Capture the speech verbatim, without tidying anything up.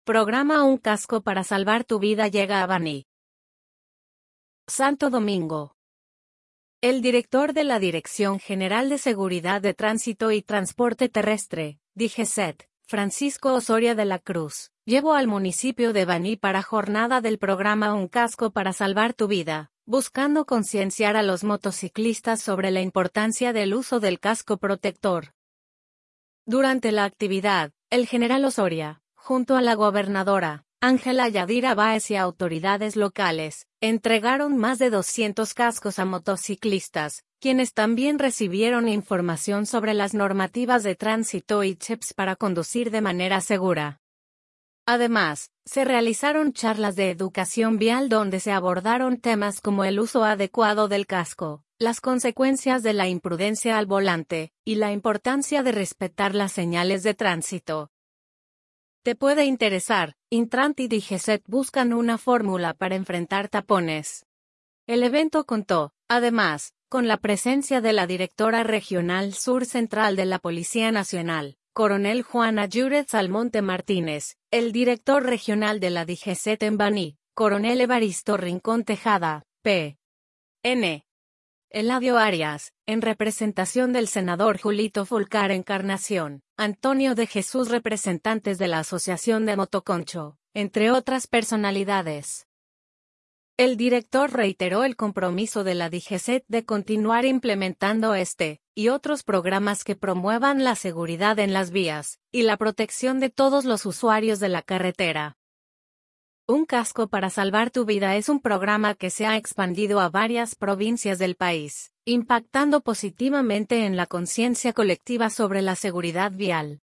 Programa Un casco para salvar tu vida llega a Baní. Santo Domingo. El director de la Dirección General de Seguridad de Tránsito y Transporte Terrestre, D G C E T, Francisco Osoria de la Cruz, llevó al municipio de Baní para jornada del programa Un casco para salvar tu vida, buscando concienciar a los motociclistas sobre la importancia del uso del casco protector. Durante la actividad, el general Osoria, junto a la gobernadora, Ángela Yadira Báez y autoridades locales, entregaron más de doscientos cascos a motociclistas, quienes también recibieron información sobre las normativas de tránsito y chips para conducir de manera segura. Además, se realizaron charlas de educación vial donde se abordaron temas como el uso adecuado del casco, las consecuencias de la imprudencia al volante, y la importancia de respetar las señales de tránsito. Te puede interesar, Intrant y D G C E T buscan una fórmula para enfrentar tapones. El evento contó, además, con la presencia de la directora regional sur central de la Policía Nacional, Coronel Juana Jurez Almonte Martínez, el director regional de la D G C E T en Baní, Coronel Evaristo Rincón Tejada, P N Eladio Arias, en representación del senador Julito Fulcar Encarnación, Antonio de Jesús, representantes de la Asociación de Motoconcho, entre otras personalidades. El director reiteró el compromiso de la D G C E T de continuar implementando este, y otros programas que promuevan la seguridad en las vías, y la protección de todos los usuarios de la carretera. Un casco para salvar tu vida es un programa que se ha expandido a varias provincias del país, impactando positivamente en la conciencia colectiva sobre la seguridad vial.